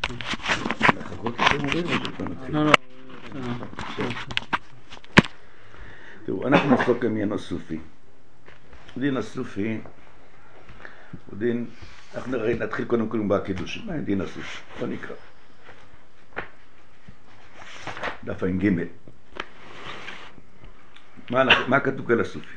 לחכות לכם אומרים או שכבר נתחיל? לא. תראו, אנחנו נעסוק בעניין הסופי. דין הסופי הוא דין, אנחנו נתחיל קודם כל בקידוש. מה דין הסופי? בוא נקרא. דף ע"ג. מה כתוב על הסופי?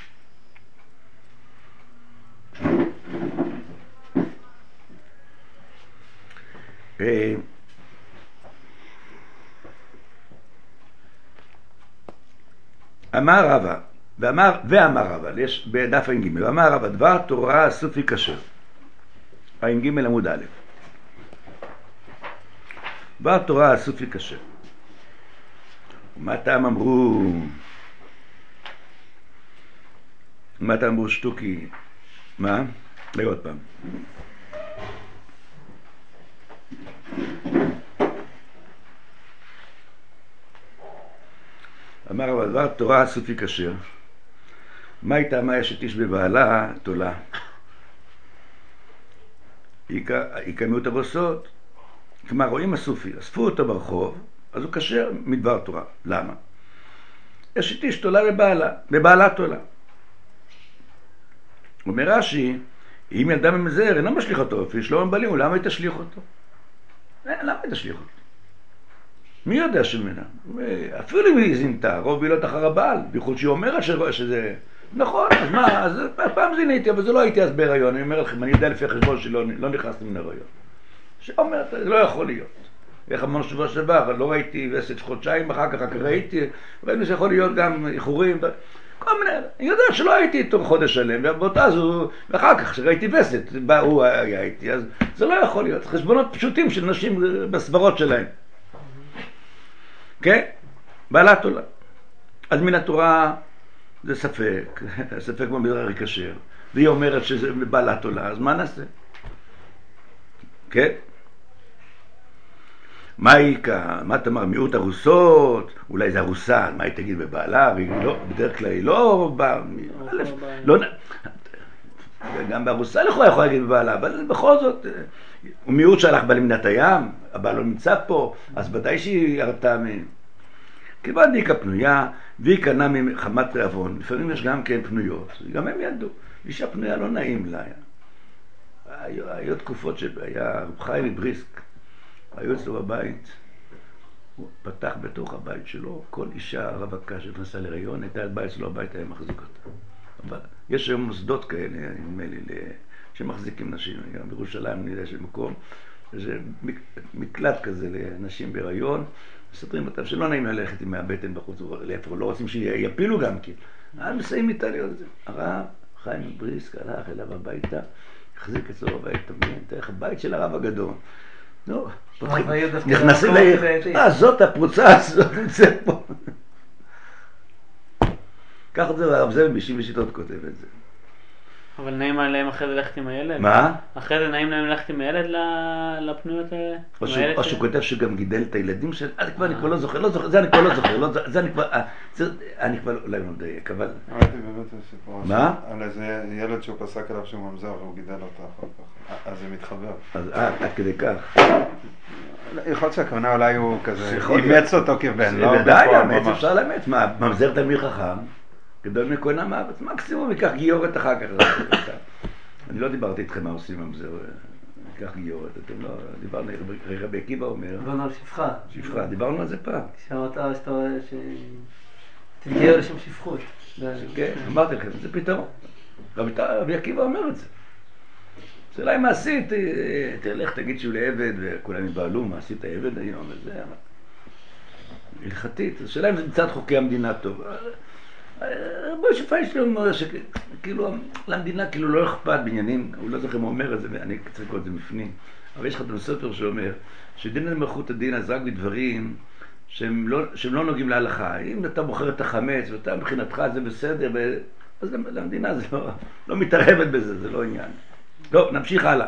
אמר רבא, ואמר רבא, יש בדף ע"ג, ואמר רבא, דבר תורה הסופי כשר. ע"ג עמוד א'. דבר תורה הסופי כשר. מה טעם אמרו? מה טעם אמרו שטוקי? מה? לא עוד פעם. אמר רבא, דבר תורה הסופי כשר. מה הייתה מה אשת איש בבעלה תולה? יקיימו את הבוסות. כלומר, רואים הסופי, אספו אותו ברחוב, אז הוא כשר מדבר תורה. למה? אשת איש תולה בבעלה תולה. אומר רש"י, אם ילדה ממזר, אינו משליך אותו, אפילו שלא מבלים, למה היא תשליך אותו? למה היא תשליך אותו? מי יודע שמנה? אפילו אם היא זינתה, רוב בילות אחר הבעל, בייחוד שהיא אומרת שזה... נכון, אז מה, אז פעם זיניתי, אבל זה לא הייתי אז בהיריון, אני אומר לכם, אני יודע לפי החשבון שלא נכנסתי מן הריון. שאומרת, זה לא יכול להיות. איך אמרנו שבוע שעבר, לא ראיתי וסת חודשיים, אחר כך ראיתי, ראינו שיכול להיות גם איחורים, כל מיני, אני יודע שלא הייתי איתו חודש שלם, ובאותה זו, ואחר כך שראיתי וסת, הוא היה איתי, אז זה לא יכול להיות, חשבונות פשוטים של נשים בסברות שלהם. כן? בעלת עולה. אז מן התורה זה ספק, ספק במדרר כשר, והיא אומרת שזה בעלת עולה, אז מה נעשה? כן? מה היא כאן? מה תאמר? מיעוט ארוסות? אולי זה ארוסה, מה היא תגיד בבעלה? בדרך כלל היא לא באה... גם בארוסה לכאורה יכולה להגיד בבעלה, אבל בכל זאת, הוא מיעוט שהלך בה למדינת הים, הבעל לא נמצא פה, אז ודאי שהיא ירתה מהם. כיוון דיקה פנויה, והיא קנה מחמת רעבון. לפעמים יש גם כן פנויות, גם הם ידעו. אישה פנויה לא נעים לה. היו תקופות שהיה רב חיים מבריסק, היו אצלו בבית, הוא פתח בתוך הבית שלו, כל אישה רווקה שנכנסה להיריון, הייתה בית שלו, הבית היה מחזיק אותה. אבל יש היום מוסדות כאלה, נדמה לי, שמחזיקים נשים, גם בירושלים אני יודע של מקום, זה מקלט כזה לנשים בהיריון, מסתרים אותם שלא נעים ללכת עם הבטן בחוץ, לא רוצים שיפילו גם כן. מסיים איתה להיות זה. הרב חיים מבריסק הלך אליו הביתה, החזיק אצלו בבית, תמיד, תלך הבית של הרב הגדול. נו, נכנסים לעיר, זאת הפרוצה, זאת נמצאת פה. ככה זה הרב זאב משיב ושיטות כותב את זה. אבל נעים להם אחרי זה ללכת עם הילד? מה? אחרי זה נעים להם ללכת עם הילד לפנויות האלה? או שהוא כותב שגם גידל את הילדים של... אני כבר לא זוכר, זה אני כבר לא זוכר, אני כבר אולי לא מדייק, אבל... ראיתי באמת סיפור מה? על איזה ילד שהוא פסק עליו שהוא ממזר והוא גידל אותה אחר כך, אז זה מתחבר. אז עד כדי כך. יכול להיות שהכוונה אולי הוא כזה, אימץ אותו כבן, לא? ודאי, לאמץ, אפשר לאמץ, מה, ממזר תלמיד חכם? גדול מכהן המוות, מקסימום ייקח גיורת אחר כך. אני לא דיברתי איתכם מה עושים ממזר, ייקח גיורת, אתם לא, דיברנו, רבי עקיבא אומר. דיברנו על שפחה. שפחה, דיברנו על זה פעם. שאמרת שאתה רואה שתתגייר לשם שפחות. כן, אמרתי לכם, זה פתרון. רבי עקיבא אומר את זה. שאלה אם מה עשית, תלך תגיד שהוא לעבד, וכולם יבעלו, מה עשית עבד היום, וזה, הלכתית. השאלה אם זה מצד חוקי המדינה טוב. רבי פיינשטיין אומר שכאילו למדינה כאילו לא אכפת בעניינים, הוא לא זוכר מה אומר את זה, ואני צריך לקרוא את זה בפנים, אבל יש לך את הספר שאומר שדין למלכות הדין אז רק בדברים שהם לא נוגעים להלכה. אם אתה בוחר את החמץ ואתה מבחינתך זה בסדר, אז למדינה זה לא מתערבת בזה, זה לא עניין. טוב, נמשיך הלאה.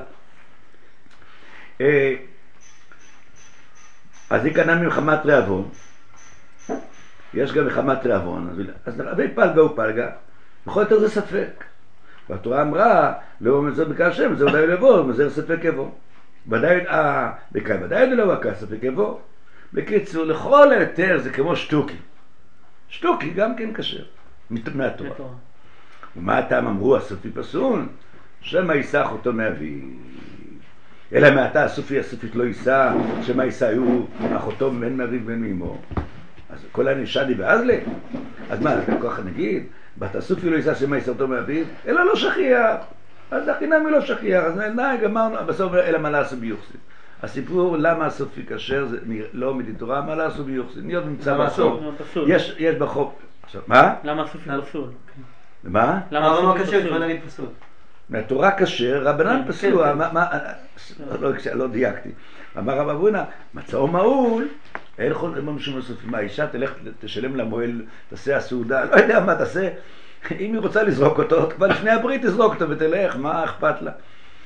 אז היא קנה ממחמת רעבון, יש גם מחמת רעבון, אז רבי פלגה הוא פלגה, בכל יותר זה ספק. והתורה אמרה, לא מזר בקר השם, זה אולי לבוא, מזר ספק יבוא. ודאי לא הכסף וכבו. בקיצור, לכל היותר זה כמו שטוקי. שטוקי גם כן כשר, מהתורה. ומה הטעם אמרו הסופי פסול? שמא יישא אחותו מאביו. אלא מעתה הסופית לא יישא, שמא יישא היו אחותו בין מאביו ובין מאמו. אז כל הנשדי ואזלה. אז מה, ככה נגיד, בת הסופי לא יישא שמא יישא אותו מאביו, אלא לא שכיח. אז החינם היא לא שכיח, אז גמרנו, בסוף אלא מה לעשו ביוחסין. הסיפור למה הסופי כשר זה לא מדין תורה, מה לעשו ביוחסין. להיות נמצא בחוק. יש בחוק. מה? למה הסופי פסול? מה? למה הסופי כשר? פסול? בוא נגיד פסול. מהתורה כשר, רבנן פסלו, לא דייקתי. אמר רב אבונה, מצאו מעול, אין חול משום הסופי. מה, אישה תלך, תשלם למועל, תעשה הסעודה, לא יודע מה תעשה. אם היא רוצה לזרוק אותו, כבר לפני הברית תזרוק אותו ותלך, מה אכפת לה?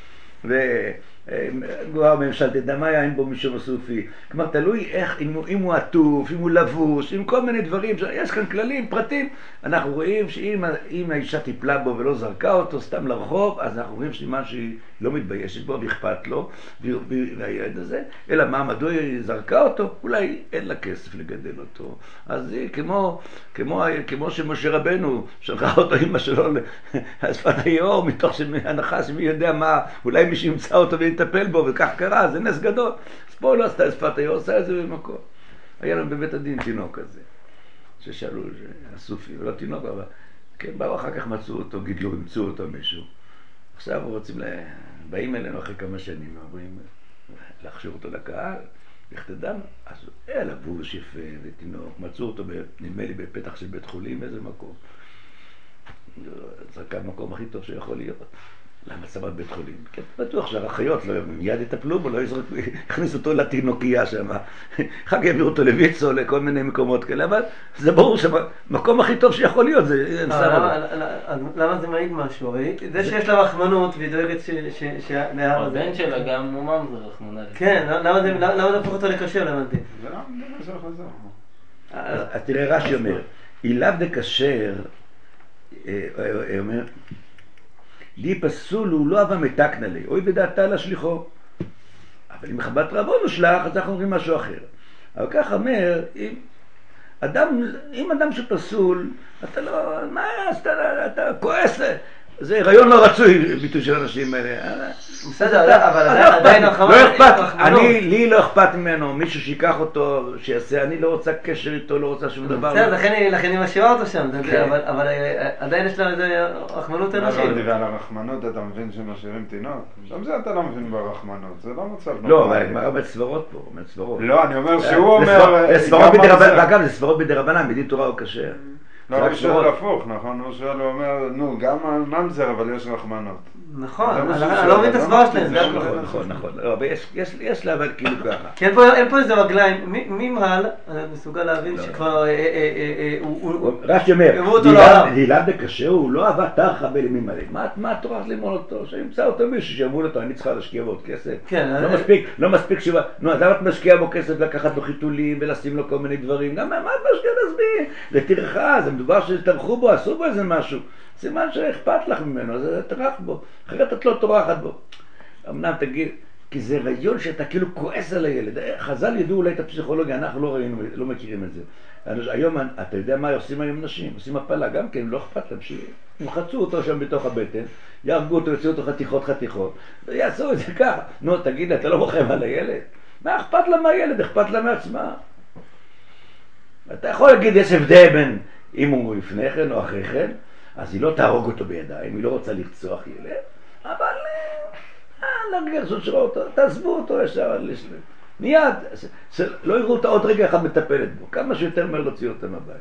גוהר ממשל תדמה אין בו משום הסופי. כלומר תלוי איך, אם הוא עטוף, אם הוא לבוש, עם כל מיני דברים, יש כאן כללים, פרטים. אנחנו רואים שאם האישה טיפלה בו ולא זרקה אותו סתם לרחוב, אז אנחנו רואים שמה שהיא לא מתביישת בו ואכפת לו, והילד הזה, אלא מה, מדוע היא זרקה אותו? אולי אין לה כסף לגדל אותו. אז היא כמו שמשה רבנו שלחה אותו אמא שלו לשפת היאור, מתוך הנחה שמי יודע מה, אולי מי שימצא אותו ויטפל בו, וכך קרה, זה נס גדול. אז פה לא עשתה שפת היאור, עושה את זה במקום. היה לנו בבית הדין תינוק כזה, ששאלו, הסופי, לא תינוק, אבל כן, באו אחר כך מצאו אותו, גידלו, המצאו אותו מישהו. עכשיו באים אלינו אחרי כמה שנים, אומרים, להכשיר אותו לקהל, איך תדע? אז היה לבוש יפה ותינוק, מצאו אותו, נדמה לי, בפתח של בית חולים, איזה מקום. זה המקום הכי טוב שיכול להיות. למה צמד בית חולים? כן, בטוח שהאחיות מיד יטפלו בו, לא יכניסו אותו לתינוקייה שם. אחר כך יביאו אותו לויצו, לכל מיני מקומות כאלה, אבל זה ברור שהמקום הכי טוב שיכול להיות זה... למה זה מעיד משהו? הרי זה שיש לה רחמנות והיא דואגת הבן שלה גם מומם זה רחמונה. כן, למה זה הפוך אותו לקשר למדתי? זה לא חזר. אז תראה רש"י אומר, אילאו דקשר, אומר, לי פסול הוא לא אהבה מתקנה לי, אוי בדעתה לשליחו. אבל אם חבת רבו נשלח, אז אנחנו אומרים משהו אחר. אבל כך אומר, אם אדם שפסול, אתה לא, מה, אתה כועס, זה רעיון לא רצוי, ביטוי של אנשים האלה. בסדר, אבל עדיין לא אכפת, לי לא אכפת ממנו, מישהו שיקח אותו, שיעשה, אני לא רוצה קשר איתו, לא רוצה שום דבר. בסדר, לכן היא משאירה אותו שם, אבל עדיין יש לה איזה רחמנות אנושית. ועל הרחמנות אתה מבין שמשאירים תינוק? גם זה אתה לא מבין ברחמנות, זה לא מצב נורמלי. לא, אבל הגמרא בסברות פה, בסברות. לא, אני אומר שהוא אומר... אגב, זה סברות בדרבנן, מדין תורה הוא כשר. לא, הוא שואל הפוך, נכון? הוא שואל, הוא אומר, נו, גם ממזר, אבל יש רחמנות. נכון, אני לא מבין את הסברה שלהם. נכון, אבל יש לה אבל כאילו ככה. כי אין פה איזה רגליים, מי מעל, אני מסוגל להבין שכבר... רש"י אומר, אילאו דקשר הוא לא אהבה תרחה בלמי מלא. מה התורה ללמוד אותו? שימצא אותו מישהו שאמרו לו, אני צריכה להשקיע בו עוד כסף. לא מספיק שבא, נו, אז למה את משקיעה בו כסף לקחת לו חיתולים ולשים לו כל מיני דברים? גם מה את משקיעה להסביר? זה טרחה, זה מדובר שתרחו בו, עשו בו איזה משהו. סימן שאכפת לך ממנו, אז תרח בו, אחרת את לא תורחת בו. אמנם תגיד, כי זה רעיון שאתה כאילו כועס על הילד. חז"ל ידעו אולי את הפסיכולוגיה, אנחנו לא ראינו, לא מכירים את זה. היום, אתה יודע מה עושים היום נשים? עושים הפלה, גם כן, לא אכפת להם שימחצו אותו שם בתוך הבטן, יהרגו אותו, יוציאו אותו חתיכות, ויעשו את זה ככה. נו, תגיד, אתה לא מוכם על הילד? מה אכפת לה מהילד? אכפת לה מעצמה. אתה יכול להגיד, יש הבדל בין אם הוא לפני כן או אחרי כן, אז היא לא תהרוג אותו בידיים, היא לא רוצה לרצוח ילד, אבל נרגיע זאת שראה אותו, תעזבו אותו ישר, מיד, לא יראו אותה עוד רגע אחד מטפלת בו, כמה שיותר מהר להוציא אותה מהבית.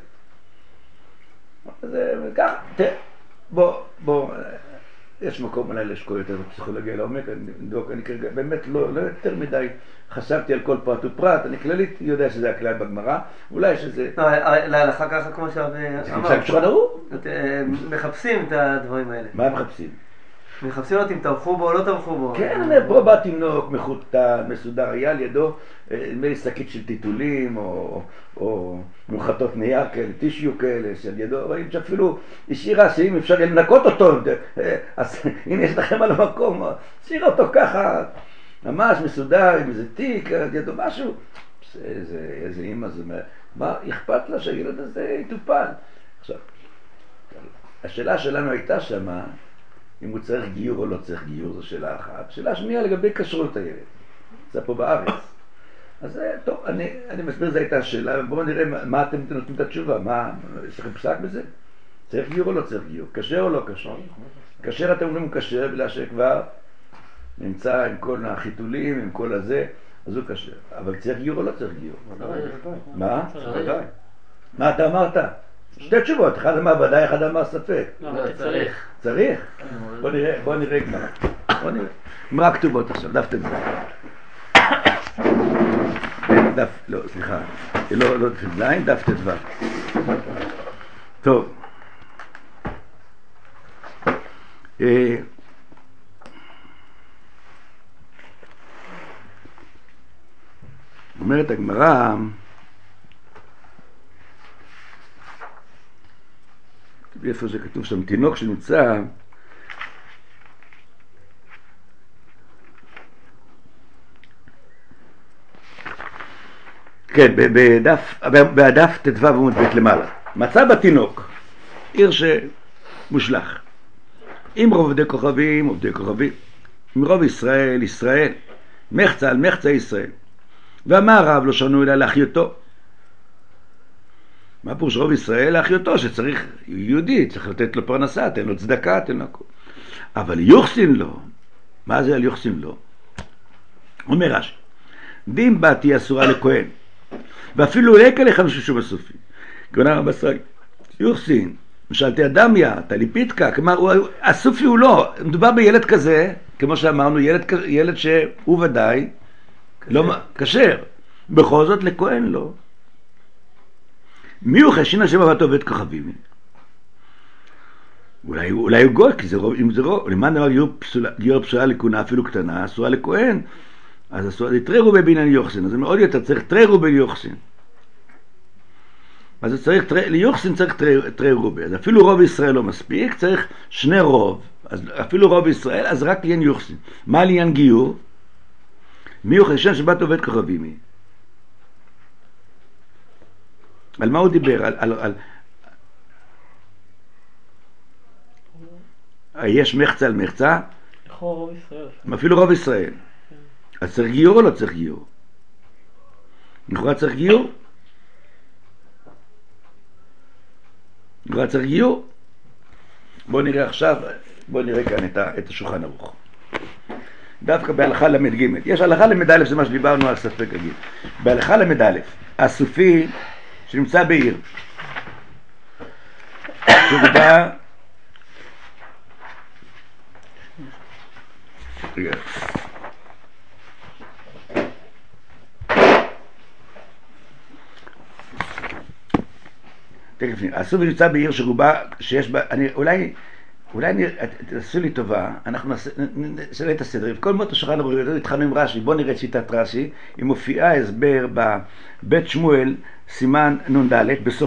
זה ככה, בוא, יש מקום אולי לשקול יותר בפסיכולוגיה לעומק, אני כרגע באמת לא יותר מדי חשבתי על כל פרט ופרט, אני כללית יודע שזה הכלל בגמרא, אולי שזה... לא, להלכה ככה כמו שאמר, מחפשים את הדברים האלה. מה מחפשים? מחפשים אותי אם תרחו בו או לא תרחו בו. כן, פה בא תינוק מחוטן, מסודר, היה על ידו נדמה לי שקית של טיטולים או מוחטות נייר כאלה, טישיו כאלה שעל ידו, רואים שאפילו השאירה שאם אפשר לנקות אותו, אז הנה יש לכם על המקום, השאירה אותו ככה, ממש מסודר עם איזה תיק, ידעו משהו. איזה אמא זה, מה אכפת לה שהילד הזה יטופל? עכשיו, השאלה שלנו הייתה שמה, אם הוא צריך גיור או לא צריך גיור, זו שאלה אחת. שאלה שנייה לגבי כשרות הילד. זה פה בארץ. אז טוב, אני מסביר, זו הייתה השאלה, בואו נראה מה אתם נותנים את התשובה, מה, יש לכם פסק בזה? צריך גיור או לא צריך גיור? כשר או לא כשר? כשר אתם אומרים הוא כשר, בגלל שכבר נמצא עם כל החיתולים, עם כל הזה, אז הוא כשר. אבל צריך גיור או לא צריך גיור? מה? ודאי. מה אתה אמרת? שתי תשובות, אחד אמר ודאי, אחד אמר ספק. לא, צריך. צריך? בוא נראה כבר. בוא נראה. אמרה כתובות עכשיו, דף ט"ו. דף, לא, סליחה. לא ט"ז, דף ט"ו. טוב. אומרת הגמרא, איפה זה כתוב שם, תינוק שנמצא כן, בדף ט"ו עמוד ב' למעלה, מצא בתינוק עיר שמושלך עם רוב עובדי כוכבים, עובדי כוכבים, עם רוב ישראל, ישראל, מחצה על מחצה ישראל, ואמר הרב לא שנו אלא לאחיותו. מה פירוש רוב ישראל? לאחיותו, שצריך יהודי, צריך לתת לו פרנסה, תן לו צדקה, תן לו הכל. אבל יוחסין לו, מה זה על יוחסין לו? אומר רש"י, דין באתי אסורה לכהן, ואפילו לקה לך משושו בסופי. כהונה רב ישראל, יוחסין, משלתי אדמיה, תליפיתקה, כלומר, הסופי הוא לא, מדובר בילד כזה, כמו שאמרנו, ילד שהוא ודאי, לא כשר, בכל זאת לכהן לא. מי הוא חשין השם אבתו עובד כוכבים? אולי הוא גוי, כי אם זה רוב, למען דבר גיור פסולה לכהונה אפילו קטנה, אסורה לכהן, אז אסורה, זה תרי רובי בעניין יוחסין, אז זה מאוד יותר, צריך תרי רובי ליוחסין. אז זה צריך, ליוחסין צריך תרי רובי, אז אפילו רוב ישראל לא מספיק, צריך שני רוב, אז אפילו רוב ישראל, אז רק לעניין יוחסין. מה לעניין גיור? מי הוא חשין שבת עובד כוכבים? על מה הוא דיבר? יש מחצה על מחצה? לכאורה רוב ישראל. אפילו רוב ישראל. אז צריך גיור או לא צריך גיור? לכאורה צריך גיור? לכאורה צריך גיור? בואו נראה עכשיו, בואו נראה כאן את השולחן ערוך. דווקא בהלכה למד ג', יש הלכה למד א', זה מה שדיברנו על ספק הגיל. בהלכה למד א', הסופי שנמצא בעיר, שבא הסופי נמצא בעיר שרובה, שיש בה, אולי תעשו לי טובה, אנחנו נשאלה את הסדר. כל מות השולחן ערוך, התחלנו עם רש"י, בואו נראה את שיטת רש"י, היא מופיעה הסבר בבית שמואל, סימן נ"ד,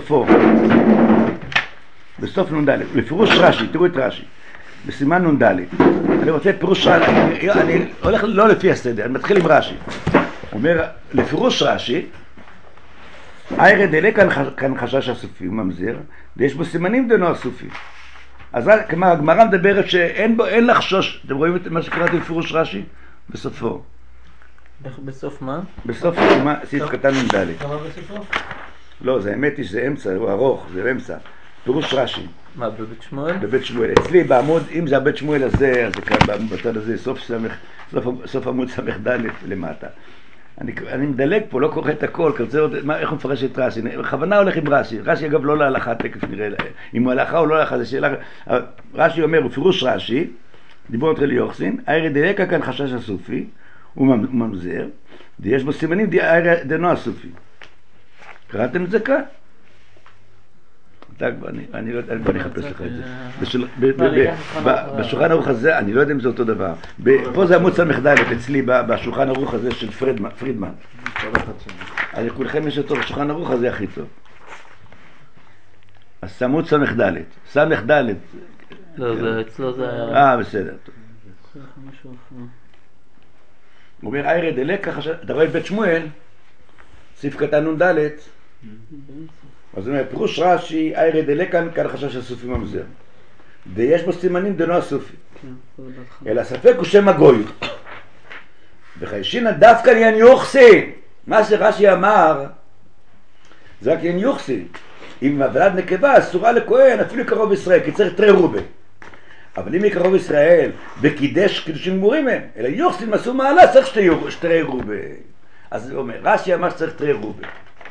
בסוף נ"ד, לפירוש רש"י, תראו את רש"י, בסימן נ"ד, אני רוצה פירוש רש"י, אני הולך לא לפי הסדר, אני מתחיל עם רש"י, אומר, לפירוש רש"י, איירא דלה כאן חשש הסופי, הוא ממזר, ויש בו סימנים דנו הסופי. אז כלומר, הגמרא מדברת שאין לחשוש, אתם רואים את מה שקראתי בפירוש רש"י? בסופו. בסוף מה? בסוף סעיף קטן נ"ד. כמה בסופו? לא, זה האמת היא שזה אמצע, הוא ארוך, זה אמצע. פירוש רש"י. מה, בבית שמואל? בבית שמואל. אצלי בעמוד, אם זה הבית שמואל הזה, אז זה כאן בצד הזה, סוף עמוד ס"ד למטה. אני מדלג פה, לא קורא את הכל, איך הוא מפרש את רש"י, בכוונה הולך עם רש"י, רש"י אגב לא להלכה, תכף נראה, אם הוא הלכה או לא הלכה, זה שאלה, רש"י אומר, בפירוש רש"י, דיבור נתחיל ליוחסין, איירא דלקה כאן חשש הסופי, הוא ממזר, ויש בו סימנים דנו הסופי. קראתם את זה כאן? בוא נחפש לך את זה. בשולחן ערוך הזה, אני לא יודע אם זה אותו דבר. פה זה עמוד ס"ד אצלי, בשולחן ערוך הזה של פרידמן. אז לכולכם יש אותו בשולחן ערוך הזה הכי טוב. אז עמוד ס"ד. ס"ד. לא, אצלו זה היה... בסדר. הוא אומר, איירא דלקה, אתה רואה את בית שמואל, סעיף קטן נ"ד, אז הוא אומר, פירוש רש"י, איירא דלקה, כאן חשש הסופי ממזר. ויש בו סימנים דנו הסופי. אלא ספק הוא שם הגוי. וחיישינא דווקא לעניין יוחסין. מה שרש"י אמר, זה רק לעניין יוחסין. אם הוולד נקבה אסורה לכהן, אפילו קרוב ישראל, כי צריך תרי רובה. אבל אם היא קרוב ישראל, וקידש קידושים גמורים הם, אלא יוחסין עשו מעלה, צריך שתרי רובה. אז הוא אומר, רש"י אמר שצריך תרי רובה.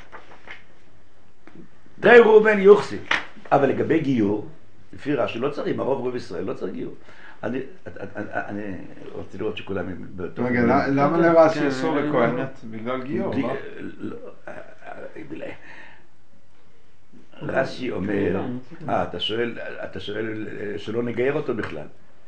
תרי רובה יוחסין. אבל לגבי גיור, לפי רש"י לא צריך, הרוב רוב ישראל לא צריך גיור. אני רוצה לראות שכולם... רגע, למה לרש"י אסור לכהנת? בגלל גיור, לא? רש"י אומר, אתה שואל שלא נגייר אותו בכלל.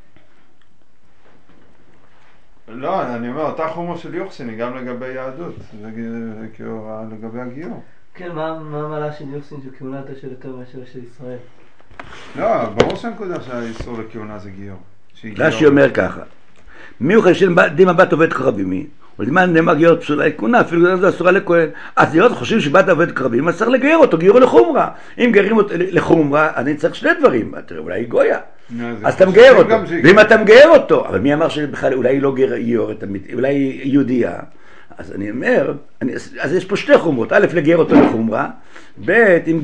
לא, אני אומר, אותה חומו של יוחסין היא גם לגבי יהדות, לגבי הגיור. כן, מה המעלה של יוחסין שכהונתה של יותר מאשר של ישראל? לא, ברור שהנקודה שהאיסור לכהונה זה גיור. רש"י אומר ככה, מי הוא חיישין דימה בת עובד קרבימי? ולזמן נאמר גיור פסולה כהונה, אפילו זה אסורה לכהן. אז להיות חושבים שבת עובד קרבים, אז צריך לגייר אותו, גיור לחומרה. אם גיירים אותו לחומרה, אני צריך שני דברים, אולי היא גויה. אז אתה מגייר אותו, ואם אתה מגייר אותו, אבל מי אמר שבכלל אולי היא לא גיור, אולי היא יהודייה, אז אני אומר, אז יש פה שתי חומרות, א' לגייר אותו לחומרה, ב' אם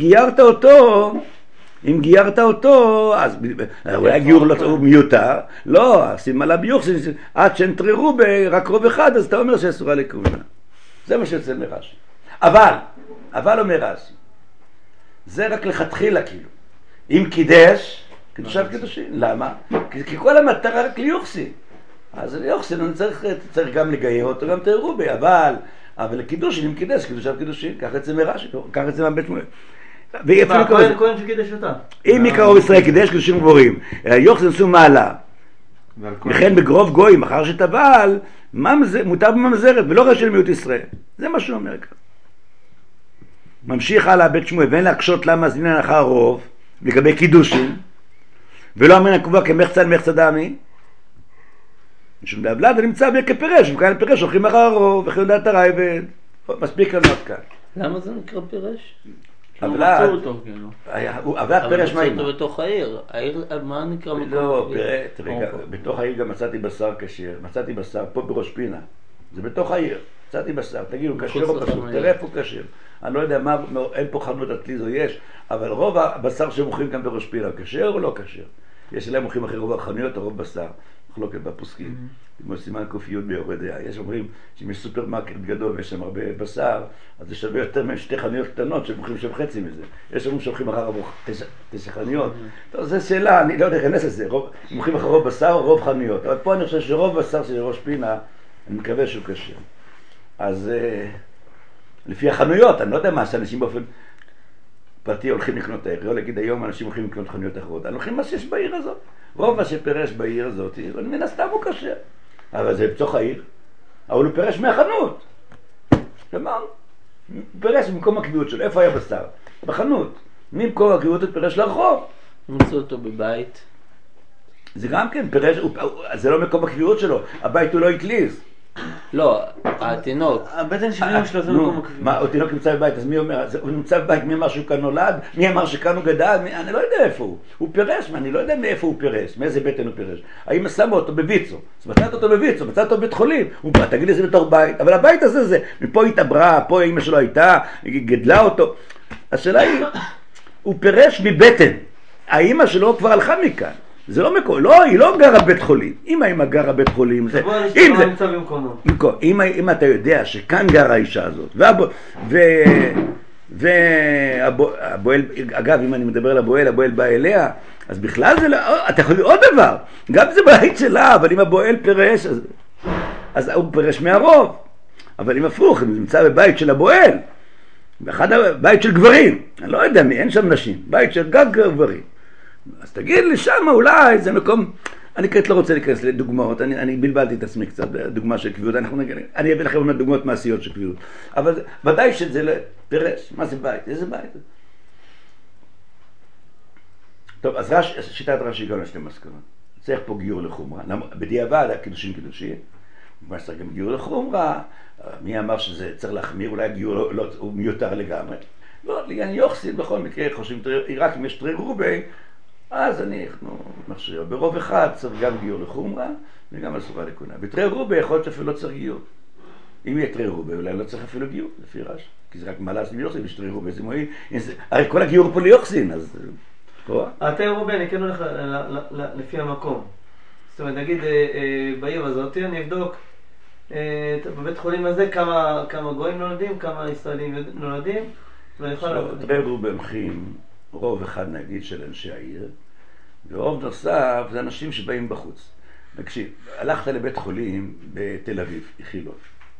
גיירת אותו, אז אולי הגיור לא מיותר, לא, שים עליו ביוחסין, עד שהם תררו רק רוב אחד, אז אתה אומר שאסורה לכהונה. זה מה שיוצא מרש"י. אבל אומר רש"י, זה רק לכתחילה כאילו. אם קידש, קידושיו קידושין. למה? כי כל המטרה רק ליוחסין. אז ליוחסין אני צריך גם לגייר אותו, גם תררו בי, אבל לקידושין, אם קידש, קידושיו קידושין. ככה יצא מרש"י, ככה יצא מהבית שמואל. כהן שקידש אותה. אם מקרוב ישראל קידש קידושים גבורים, יוחסין עשו מעלה. וכן בגרוב גויים, אחר שטבל, מותר בממזרת, ולא רק של מיעוט ישראל. זה מה שהוא אומר כאן. ממשיך הלאה בית שמואל, ואין להקשות למה זינן אחר הרוב, לגבי קידושים, ולא אמרין הקבוע כמחצה למחצה דמי, משום דאבלד נמצא כפרש, וכאן פרש הולכים אחר הרוב, וכן יודעת הרייבד. מספיק לנו עד כאן. למה זה נקרא פרש? אבלד, מצאו אותו, כאילו. אבלד פרש מה אבל אימא? מצאו אותו בתוך העיר. מה נקרא מקום? לא, רגע, בתוך העיר גם מצאתי בשר כשר, מצאתי בשר פה בראש פינה, זה בתוך העיר, מצאתי בשר, תגידו, כשר או פשוט, תראה איפה כשר. אני לא יודע מה, אין פה חנות עתליז או יש, אבל רוב הבשר שמוכרים גם בראש פינה, כשר או לא כשר? יש אליהם מוכרים אחרי רוב החנויות או רוב בשר, מחלוקת בפוסקים. כמו סימן קופיות ביורדיה, יש אומרים שאם יש סופרמרקט גדול ויש שם הרבה בשר, אז זה שווה יותר משתי חנויות קטנות שמוכרים שם חצי מזה. יש אומרים שהולכים אחר 9 חנויות. טוב, זו שאלה, אני לא יודע איך להיכנס לזה, מוכרים אחר רוב בשר או רוב חנויות. אבל פה אני חושב שרוב בשר של ראש פינה, אני מקווה שהוא כשר. אז לפי החנויות, אני לא יודע מה שאנשים באופן פרטי הולכים לקנות העיר, לא להגיד היום אנשים הולכים לקנות חנויות אחרות, אני הולכים מה שיש בעיר הזאת. רוב מה שפרש בעיר הזאת, מן הסתם הוא כשר. אבל זה בתוך העיר, אבל הוא פרש מהחנות. כלומר, הוא פרש במקום הקביעות שלו. איפה היה בשר? בחנות. ממקום הקביעות הוא פרש לרחוב. מצאו אותו בבית. זה גם כן, פרש, זה לא מקום הקביעות שלו. הבית הוא לא התליז. לא, התינוק. הבטן שלי שלו זה מקום הקביעות. מה, התינוק נמצא בבית, אז מי אומר? הוא נמצא בבית, מי אמר שהוא כאן נולד? מי אמר שכאן הוא גדל? אני לא יודע איפה הוא. הוא פרש, אני לא יודע מאיפה הוא פרש, מאיזה בטן הוא פרש. האמא שמה אותו בביצו, אז מצאת אותו בביצו, מצאת אותו בבית חולים. הוא בא, תגיד לי זה בתוך בית, אבל הבית הזה זה, מפה היא התעברה, פה אמא שלו הייתה, היא גדלה אותו. השאלה היא, הוא פרש מבטן. האמא שלו כבר הלכה מכאן. זה לא מקום, לא, היא לא גרה בית חולים. אם האמא גרה בית חולים, זה... אם אתה יודע שכאן גרה האישה הזאת, והבועל, אגב, אם אני מדבר על הבועל בא אליה, אז בכלל זה לא... אתה יכול להגיד עוד דבר, גם זה בית שלה, אבל אם הבועל פרש, אז הוא פרש מהרוב. אבל אם הפוך, אם נמצא בבית של הבועל, בית של גברים, אני לא יודע מי, אין שם נשים, בית של גברים. אז תגיד לי שמה אולי זה מקום, אני כעת לא רוצה להיכנס לדוגמאות, אני בלבלתי את עצמי קצת בדוגמה של קביעות, אני אביא לכם דוגמאות מעשיות של קביעות, אבל ודאי שזה פרש, מה זה בית, איזה בית? טוב, אז שיטת רש"י גם יש למסקנות, צריך פה גיור לחומרה, בדיעבד הקידושין קידושין, מה שצריך גם גיור לחומרה, מי אמר שזה צריך להחמיר, אולי גיור הוא מיותר לגמרי. לא, לעניין יוחסין בכל מקרה חושבים, רק אם יש תרי רובי, אז אנחנו מכשיר. ברוב אחד צריך גם גיור לחומרה וגם אסורה לכהונה. בתרי רובי יכול להיות שאפילו לא צריך גיור. אם יהיה תרי רובי, אולי לא צריך אפילו גיור, לפי רש. כי זה רק מה לעשות ביוחסין, יש תרי רובי, זה מועיל. הרי כל הגיור פה ליוחסין, אז... התרי רובי, אני כן הולך לפי המקום. זאת אומרת, נגיד בעיר הזאת, אני אבדוק בבית חולים הזה כמה גויים נולדים, כמה ישראלים נולדים, ואני יכול... תרי רובי מחים רוב אחד נגיד של אנשי העיר, ורוב נוסף זה אנשים שבאים בחוץ. תקשיב, הלכת לבית חולים בתל אביב, איכילוב.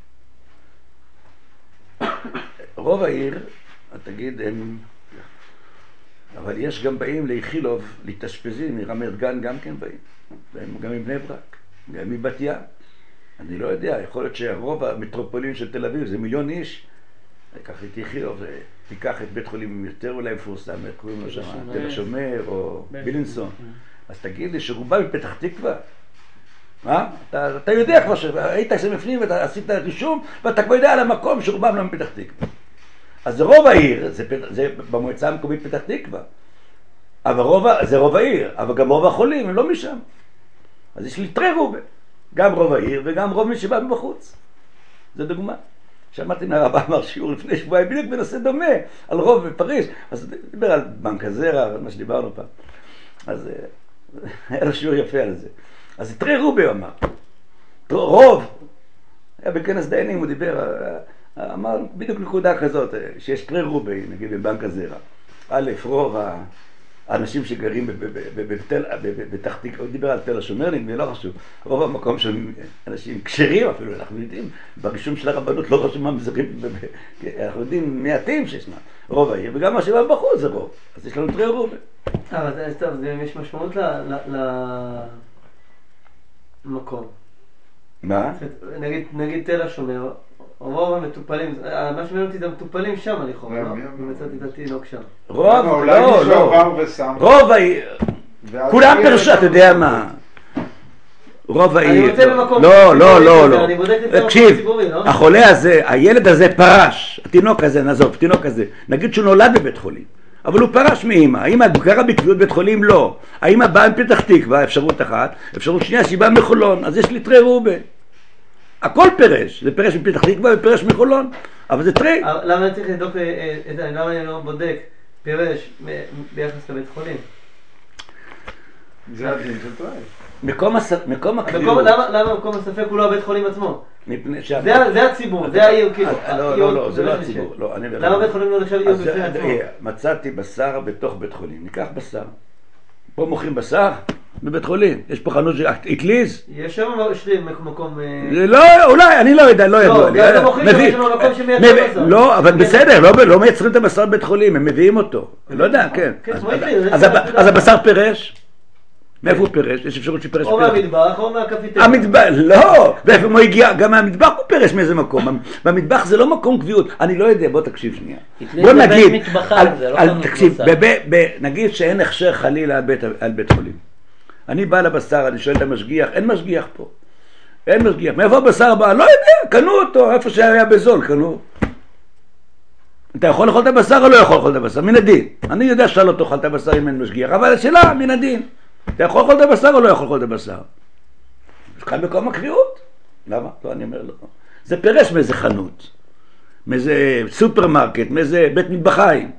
רוב העיר, תגיד, הם... אבל יש גם באים לאיכילוב, להתאשפזים, מרמת גן גם כן באים. והם גם מבני ברק, גם מבת ים. אני לא יודע, יכול להיות שהרוב המטרופולין של תל אביב זה 1,000,000 איש. קח את איכילוב, תיקח את בית חולים יותר אולי מפורסם, קוראים לו שם, תל השומר או בילינסון. אז תגיד לי שרובם מפתח תקווה. אתה יודע כבר שהיית שם בפנים ואתה עשית רישום ואתה כבר יודע על המקום שרובם לא מפתח תקווה. אז רוב העיר, זה במועצה המקומית פתח תקווה. אבל זה רוב העיר, אבל גם רוב החולים הם לא משם. אז יש לי תרי רובי. גם רוב העיר וגם רוב מי שבא מבחוץ. זו דוגמה. שמעתי מהרבא אמר שיעור לפני שבועיים בדיוק בנושא דומה, על רוב בפריז. אז דיבר על בנק הזרע, על מה שדיברנו פעם. אז היה לו שיעור יפה על זה. אז תרי רובי הוא אמר. רוב. היה בכנס דיינים, הוא דיבר, אמר בדיוק נקודה כזאת, שיש תרי רובי, נגיד בבנק הזרע. א', רוב האנשים שגרים בתחתיק, הוא דיבר על תל השומר, לא חשוב, רוב המקום של אנשים כשרים אפילו, אנחנו יודעים, ברישום של הרבנות לא חשוב מה מזרים, אנחנו יודעים מעטים שישנם, רוב העיר, וגם מה שבא בחוץ זה רוב, אז יש לנו תרי רובי. אבל טוב, יש משמעות למקום. מה? נגיד תל השומר, רוב המטופלים, מה שמעניין אותי זה המטופלים שם, אני חושב, אם מצאתי את התינוק שם. רוב, רוב העיר, כולם פרשה, אתה יודע מה? רוב העיר. אני רוצה במקום לא, אני בודק את זה תקשיב, ציבורי, לא? החולה הזה, הילד הזה פרש, התינוק הזה, נעזוב, התינוק הזה, נגיד שהוא נולד בבית חולים, אבל הוא פרש מאמא, האמא גרה בקביעות בית חולים, לא. האמא באה מפתח תקווה, אפשרות אחת, אפשרות שנייה שהיא באה מחולון, אז יש לי תרי רובי. הכל פרש, זה פרש מפתח תקווה ופרש מחולון, אבל זה תרי. למה אני צריך לבדוק, למה אני לא בודק פרש ביחס לבית חולים? זה הדין של תרי. מקום הקביעות. למה מקום הספק הוא לא הבית חולים עצמו? זה הציבור, זה העיר כאילו. לא, זה לא הציבור. למה בית חולים לא נחשב עיר בפני עצמו? מצאתי בשר בתוך בית חולים, ניקח בשר. פה מוכרים בשר בבית חולים, יש פה חנות אטליז. יש שם מקום... לא, אולי, אני לא יודע, לא ידוע לי. לא, מוכרים שם מקום שמייצר בשר. לא, אבל בסדר, לא מייצרים את הבשר בבית חולים, הם מביאים אותו. לא יודע, כן. אז הבשר פרש? מאיפה הוא פרש? יש אפשרות שפרש או מהמטבח או מהקפיטריה. המטבח, לא! ואיפה הוא הגיע? גם מהמטבח הוא פרש מאיזה מקום. במטבח זה לא מקום קביעות. אני לא יודע, בוא תקשיב שנייה. בוא נגיד, תקשיב, נגיד שאין הכשר חלילה על בית חולים. אני בא לבשר, אני שואל את המשגיח, אין משגיח פה. אין משגיח. מאיפה הבשר בא? לא יודע, קנו אותו, איפה שהיה בזול, קנו. אתה יכול לאכול את הבשר או לא יכול לאכול את הבשר? מן הדין. אני יודע שאתה לא תאכל את הבשר אם אין משגיח, אבל השאלה, מן הדין. אתה יכול לאכול את הבשר או לא יכול לאכול את הבשר? יש כאן מקום הקביעות. למה? לא, אני אומר לא. זה פרש מאיזה חנות, מאיזה סופרמרקט, מאיזה בית מטבחיים.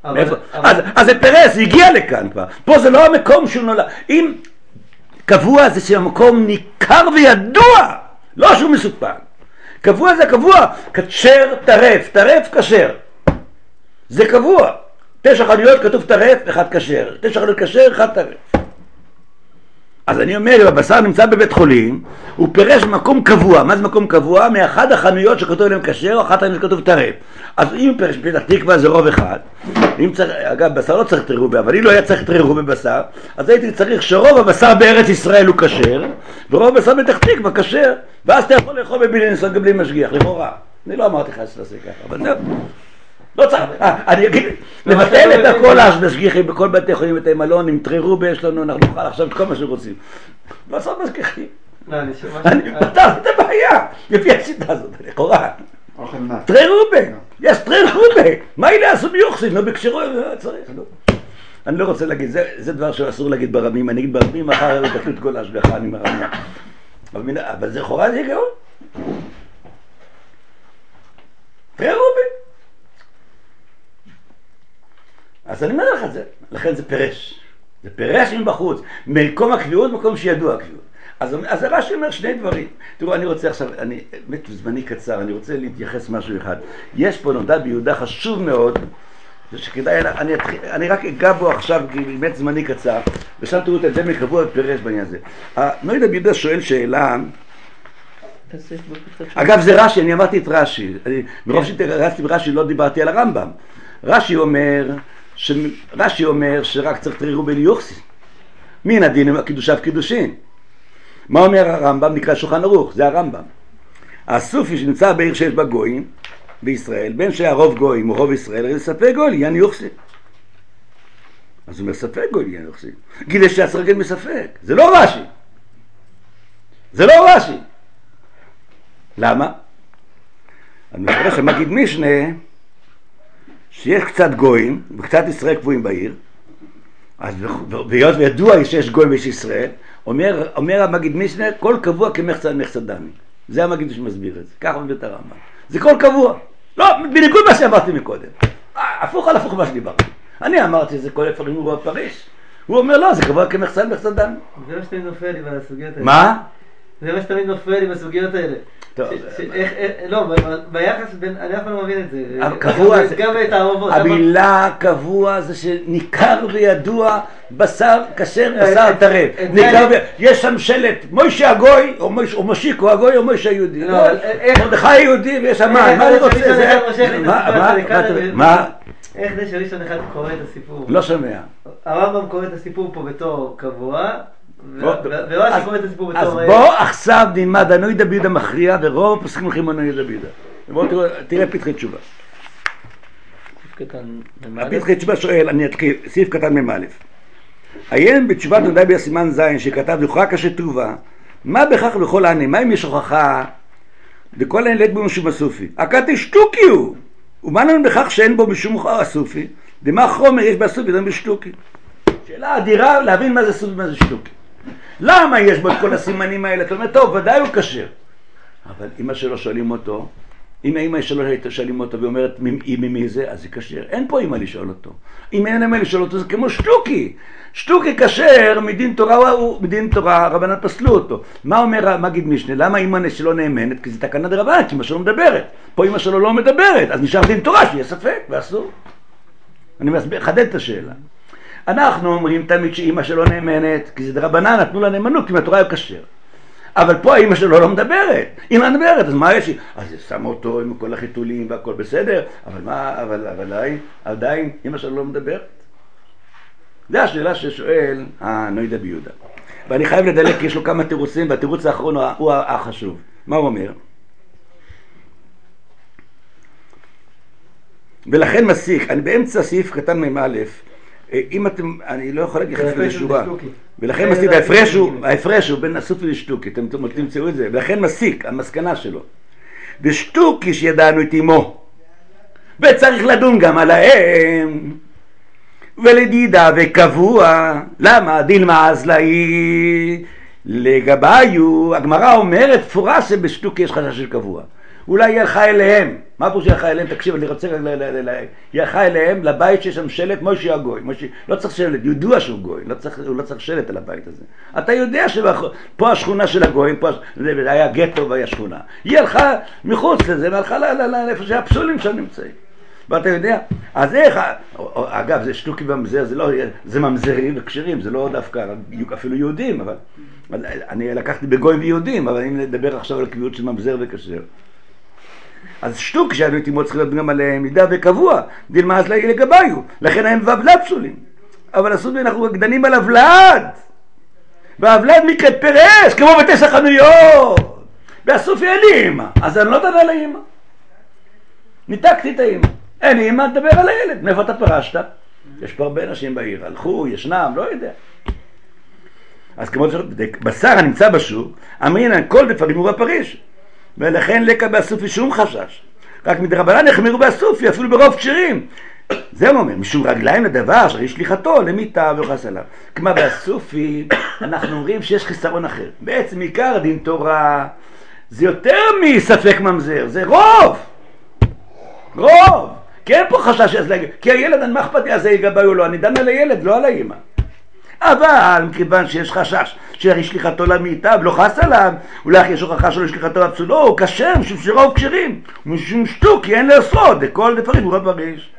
אז זה פרש, זה הגיע לכאן כבר. פה זה לא המקום שהוא נולד. אם קבוע זה שהמקום ניכר וידוע, לא שהוא מסופן. קבוע זה קבוע, כשר טרף, טרף כשר. זה קבוע. 9 חנויות כתוב טרף, 1 כשר. 9 חנויות כשר, 1 טרף. אז אני אומר, אם הבשר נמצא בבית חולים, הוא פירש מקום קבוע. מה זה מקום קבוע? מאחד החנויות שכתוב להם כשר, או אחת החנויות שכתוב טרף. אז אם פירש פתח תקווה זה רוב אחד. אגב, בשר לא צריך תרי רובי, אבל אם לא היה צריך תרי רובי בבשר, אז הייתי צריך שרוב הבשר בארץ ישראל הוא כשר, ורוב הבשר פתח תקווה כשר, ואז אתה יכול לאכול בבילינסון גם בלי משגיח, לכאורה. אני לא אמרתי לך שתעשה ככה, אבל זהו. לא צריך, אני אגיד, לבטל את הכל המשגיחים בכל בתי חולים בתי מלון, עם תרי רובי יש לנו, אנחנו נוכל עכשיו את כל מה שרוצים. לא צריך משגיחים. לא, אני שומע... אני פתרתי את הבעיה, לפי השיטה הזאת, לכאורה. אוכל נע. תרי רובה, יש תרי רובה. מה אלה עשו ביוחסין? לא בקשרו, צריך, לא. אני לא רוצה להגיד, זה דבר שאסור להגיד ברבים, אני אגיד ברבים, מחר יתקלו את כל ההשגחה, אני מרמיה. אבל זה לכאורה זה היגיון. תרי רובה. אז אני אומר לך את זה, לכן זה פרש. זה פרש מבחוץ, מקום הקביעות, מקום שידוע הקביעות. אז רש"י אומר שני דברים. תראו, אני רוצה עכשיו, באמת זמני קצר, אני רוצה להתייחס משהו אחד. יש פה נודע ביהודה חשוב מאוד, שכדאי, אני רק אגע בו עכשיו, כי באמת זמני קצר, ושם תראו את ההבדל מקבוע ופרש בעניין הזה. נודע ביהודה שואל שאלה, אגב זה רש"י, אני אמרתי את רש"י, מרוב שהתייחסתי ברש"י לא דיברתי על הרמב"ם. רש"י אומר שרק צריך תרי רובה ליוחסין. מן הדין הם קידושיו קידושין. מה אומר הרמב"ם? נקרא שולחן ערוך, זה הרמב"ם. הסופי שנמצא בעיר שיש בה גויים בישראל, בין שהרוב גויים או רוב ישראל, הרי ספק גוי לעניין יוחסין. אז הוא אומר ספק גוי לעניין יוחסין. כדי שהסרגל מספק. זה לא רש"י. זה לא רש"י. למה? אני אומר שמגיד משנה שיש קצת גויים וקצת ישראל קבועים בעיר, אז והיות וידוע שיש גויים ויש ישראל, אומר המגיד משנה כל קבוע כמחצה מחצה דמי. זה המגיד שמסביר את זה, ככה מביא את הרמב"ם. זה כל קבוע, לא, בניגוד מה שאמרתי מקודם, הפוך על הפוך מה שדיברתי. אני אמרתי זה כל אפרים הוא בפריש, הוא אומר לא, זה קבוע כמחצה מחצה דמי. זה מה שתמיד נופל לי בסוגיות האלה. מה? זה מה שתמיד נופל לי בסוגיות האלה. לא, ביחס בין, אני אף פעם לא מבין את זה. קבוע, גם את הערבות. המילה קבוע זה שניכר וידוע בשר כשר בשר טרף. יש שם שלט מוישה הגוי או מושיקו הגוי או מוישה היהודי. מרדכי היהודי ויש שם מה אני רוצה? מה? איך זה שראשון אחד קורא את הסיפור? לא שומע. הרמב"ם קורא את הסיפור פה בתור קבוע, ורש"י קורא את הסיפור בתור... אז בוא עכשיו נלמד הנוידא ביהודה מכריע, ורוב הפוסקים הולכים הנוידא ביהודה. ובואו תראה פתחי תשובה. הפתחי תשובה שואל, אני אתחיל, סעיף קטן ממא'. עיין בתשובת נודע ביהודה סימן ז' שכתב לכאורה כשטובה, מה בכך וכל העני, מה אם יש הוכחה לכל העני לית בו משום הסופי? הכת שטוקי הוא, ומה לנו בכך שאין בו משום הסופי? דמה חומר יש בסופי, זה בשטוקי. שאלה אדירה להבין מה זה סופי ומה זה שטוקי. למה יש בו את כל הסימנים האלה? אתה אומר, טוב, ודאי הוא כשר. אבל אמא שלו שואלים אותו, אם האמא שלו שואלים אותו ואומרת ממי זה, אז זה כשר. אין פה אמא לשאול אותו. אם אין אמא לשאול אותו, זה כמו שטוקי. שטוקי כשר, מדין תורה, רבנן פסלו אותו. מה אומר מגיד משנה? למה אמא שלו נאמנת? כי זה תקנה דרבנן, כי אמא שלו מדברת. פה אמא שלו לא מדברת, אז נשאר דין תורה שיהיה ספק, ואסור. אני חדד את השאלה. אנחנו אומרים תמיד שאמא שלו נאמנת, כי זה דרבנן, נתנו לה נאמנות, כי מהתורה הוא כשר. אבל פה האמא שלו לא מדברת. אם לא מדברת, אז מה יש? אז שם אותו עם כל החיתולים והכל בסדר, אבל מה, אבל עדיין אמא שלו לא מדברת. זה השאלה ששואל הנוידא ביהודה. ואני חייב לדלק, כי יש לו כמה תירוצים, והתירוץ האחרון הוא החשוב. מה הוא אומר? ולכן מסיק, אני באמצע סעיף קטן מ"א, אם אתם, אני לא יכול להגיד חפי לשורה, ולכן מסיק, ההפרש הוא בין הסופי לשטוקי, אתם תמצאו את זה, ולכן מסיק, המסקנה שלו, ושטוקי שידענו את אמו, וצריך לדון גם על האם, ולדידה וקבוע, למה? דילמה אז לאי, לגביו, הגמרא אומרת פורה שבשטוקי יש חשש של קבוע. אולי היא הלכה אליהם. מה פה שהיא הלכה אליהם? תקשיב, אני רוצה היא הלכה אליהם לבית שיש שם שלט מוישה הגוי. לא צריך שלט, ידוע שהוא גוי, הוא לא צריך שלט על הבית הזה. אתה יודע שפה השכונה של הגויים, זה היה גטו והיה שכונה. היא הלכה מחוץ לזה והלכה לאיפה שהפסולים שם נמצאים. ואתה יודע, אז איך, אגב, זה שטוקי בממזר, זה ממזרים וכשרים, זה לא דווקא אפילו יהודים, אבל אני לקחתי בגויים ויהודים, אבל אני מדבר עכשיו על קביעות של ממזר וכשר. אז שטוק שאנו איתי מאוד צריך להיות גם על מידה וקבוע, דילמה אז לגביו, לכן הם והבלד פסולים. אבל עשו לי, אנחנו דנים על הבלד, והבלד מקראת פרש, כמו בתשע חנויות, והסופי אין לי אמא, אז אני לא דנה על האמא. ניתקתי את האמא, אין אמא, תדבר על הילד, מאיפה אתה פרשת? יש פה הרבה אנשים בעיר, הלכו, ישנם, לא יודע. אז כמו בשר הנמצא בשוק, אמרינן כל דפרים הוא בפריש, ולכן לקה באסופי שום חשש. רק מדרבנן החמירו באסופי, אפילו ברוב כשרים. זה אומר, משום רגליים לדבר שהרי שליחתו למיטה ויוחס עליו. כלומר באסופי אנחנו אומרים שיש חיסרון אחר. בעצם עיקר דין תורה זה יותר מספק ממזר, זה רוב. רוב. כי אין פה חשש, כי הילד, אני מה אכפת לי, אז זה יגבי או לא, אני דן על הילד, לא על האמא. אבל מכיוון שיש חשש שהרי שליחתו למיטה ולא חס עליו, אולי יש הוכחה שלא שליחתו לפסולו, הוא כשר משום שרוב כשרים, משום שטוק, כי אין לעשות, כל דפרים הוא רב פריש.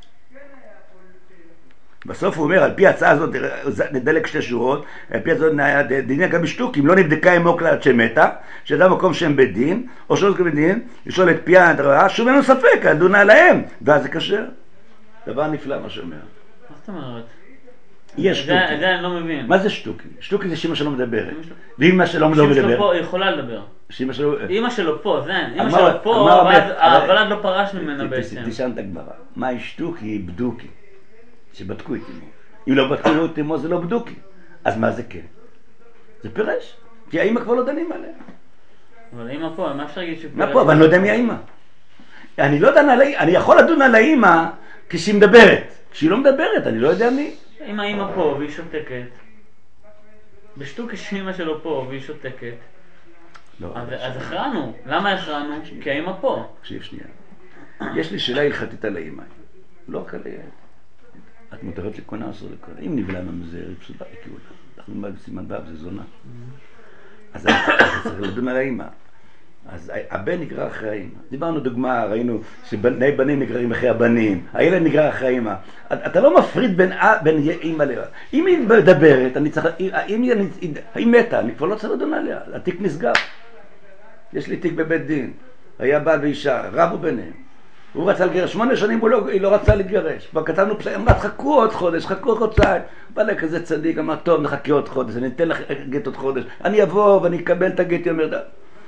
בסוף הוא אומר, על פי ההצעה הזאת, נדלק שתי שורות, על פי הזאת דיניה גם בשטוקים, לא נבדקה עמו כלל עד שמתה, שזה המקום שהם בדין, או שלא זה בדין, לשאול את פי ההדרעה, שוב אין לו ספק, הדונה להם, ואז זה כשר. דבר נפלא מה שאומר. מה זאת אומרת? יש שטוקים. זה אני לא מבין. מה זה שטוקים? שטוקים זה שאמא שלו מדברת. ואמא שלו לא מדבר. שאמא שלו פה יכולה לדבר. אמא שלו פה, זה אין. אמא שלו פה, אבל לא פרש ממנה בעצם. תשאל את הגמרא. מה היא שטוקי? היא בדוקי. שבדקו את אמו. אם לא בדקו את אמו זה לא בדוקי. אז מה זה כן? זה פירש. כי האמא כבר לא דנים עליה. אבל האמא פה, מה אפשר להגיד שפירש? מה פה? אבל אני לא יודע מי האמא. אני לא דן על האמא. אני יכול לדון על האמא כשהיא מדברת. כשהיא לא מדברת, אני לא יודע מי. אם האמא פה והיא שותקת, בשטוק יש אמא שלו פה והיא שותקת, אז הכרענו. למה הכרענו? כי האמא פה. תקשיב שנייה. יש לי שאלה הלכתית על האמא. לא רק על הילד. את מותרת לקונה אסור לקונה. אם נבלה ממזר, היא פסולה לכיולה. אנחנו נלמד בסימן ו' זה זונה. אז צריך לדון על האמא. אז הבן נקרא אחרי האמא. דיברנו דוגמה, ראינו שבני בנים נקראים אחרי הבנים, הילד נקרא אחרי האמא. אתה לא מפריד בין אמא לאמא. אם היא מדברת, אם היא מתה, אני כבר לא צריך לדון עליה. התיק נסגר. יש לי תיק בבית דין. היה בעל ואישה, רבו ביניהם. הוא רצה לגרש, 8 שנים היא לא רצה להתגרש. כבר כתבנו פסק, אמרת חכו עוד חודש, חכו חודשיים. בא לה כזה צדיק, אמר טוב נחכה עוד חודש, אני אתן לך גט עוד חודש. אני אבוא ואני אקבל את הגט, היא אומרת.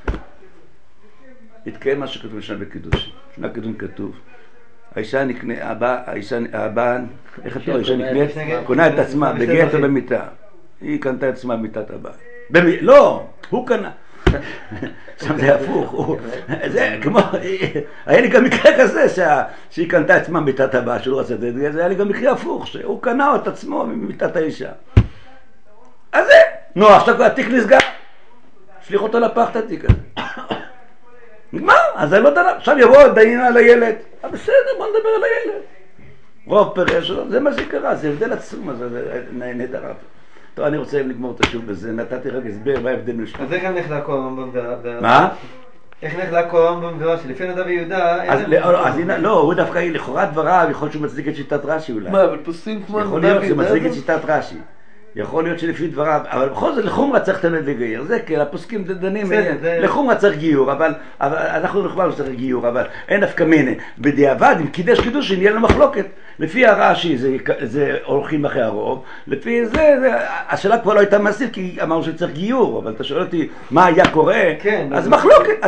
התקיים מה שכתוב בשנה בקידוש. שנה קידוש כתוב. האישה נקנה, הבא, איך כתוב? האישה נקנית, קונה את עצמה בגט או במיטה. היא קנתה את עצמה במיטת הבא. לא, הוא קנה. שם זה הפוך. זה כמו, היה לי גם מקרה כזה שהיא קנתה את עצמה במיטת הבא, שהוא לא רצה את זה, זה היה לי גם מקרה הפוך, שהוא קנה את עצמו במיטת האישה. אז זה, נו, עכשיו התיק נסגר. שליח אותו לפח את התיק הזה. נגמר, אז זה לא דנה, עכשיו יבוא דין על הילד. בסדר, בוא נדבר על הילד. רוב פרש, זה מה שקרה, זה הבדל עצום, זה נהדר. טוב, אני רוצה לגמור את השוב בזה, נתתי רק הסבר, מה ההבדל משהו. אז איך נחלק כל הרמב"ם מה? איך נחלק כל הרמב"ם ורש"י? שלפי נדב ויהודה... אז לא, הוא דווקא לכאורה דבריו, יכול להיות שהוא מצדיק את שיטת רש"י אולי. מה, אבל פוסקים כמו יכול להיות שהוא מצדיק את שיטת רש"י. יכול להיות שלפי דבריו, אבל בכל זאת לחומרה צריך תמיד לגייר, זה כן, הפוסקים דנים, לחומרה צריך גיור, אבל אנחנו נחמר שצריך גיור, אבל אין דווקא מיני, בדיעבד, אם קידש קידושין, יהיה לו מחלוקת, לפי הרש"י זה הולכים אחרי הרוב, לפי זה, השאלה כבר לא הייתה מעשית, כי אמרנו שצריך גיור, אבל אתה שואל אותי מה היה קורה, אז מחלוקת,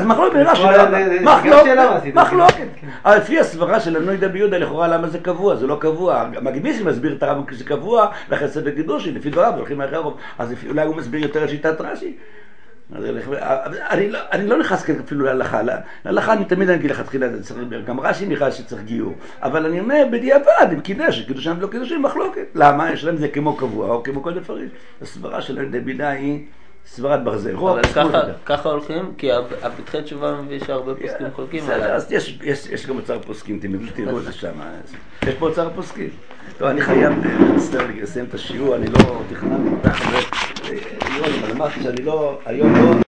מחלוקת, אבל לפי הסברה של הנוידע ביהודה, לכאורה למה זה קבוע, זה לא קבוע, מגמיסי מסביר את הרב שזה קבוע, לחסד וקידושין, לפי דבריו, הולכים אחרי הרוב, אז אולי הוא מסביר יותר את שיטת רש"י. אני לא נכנס אפילו להלכה, להלכה אני תמיד אגיד לך תחילה, גם רש"י נראה שצריך גיור, אבל אני אומר בדיעבד, עם קידש, קידושם ולא קידושם מחלוקת. למה? יש להם זה כמו קבוע או כמו כל דפריש. הסברה של דבידה היא סברת ברזל. אבל ככה הולכים? כי הפתחי תשובה מביא שהרבה פוסקים חולקים עליו. אז יש גם אוצר פוסקים, תראו את זה שם. יש פה אוצר פוסקים. טוב, אני חייב לסיים את השיעור, אני לא תכננתי אותך, אבל אמרתי שאני לא, היום לא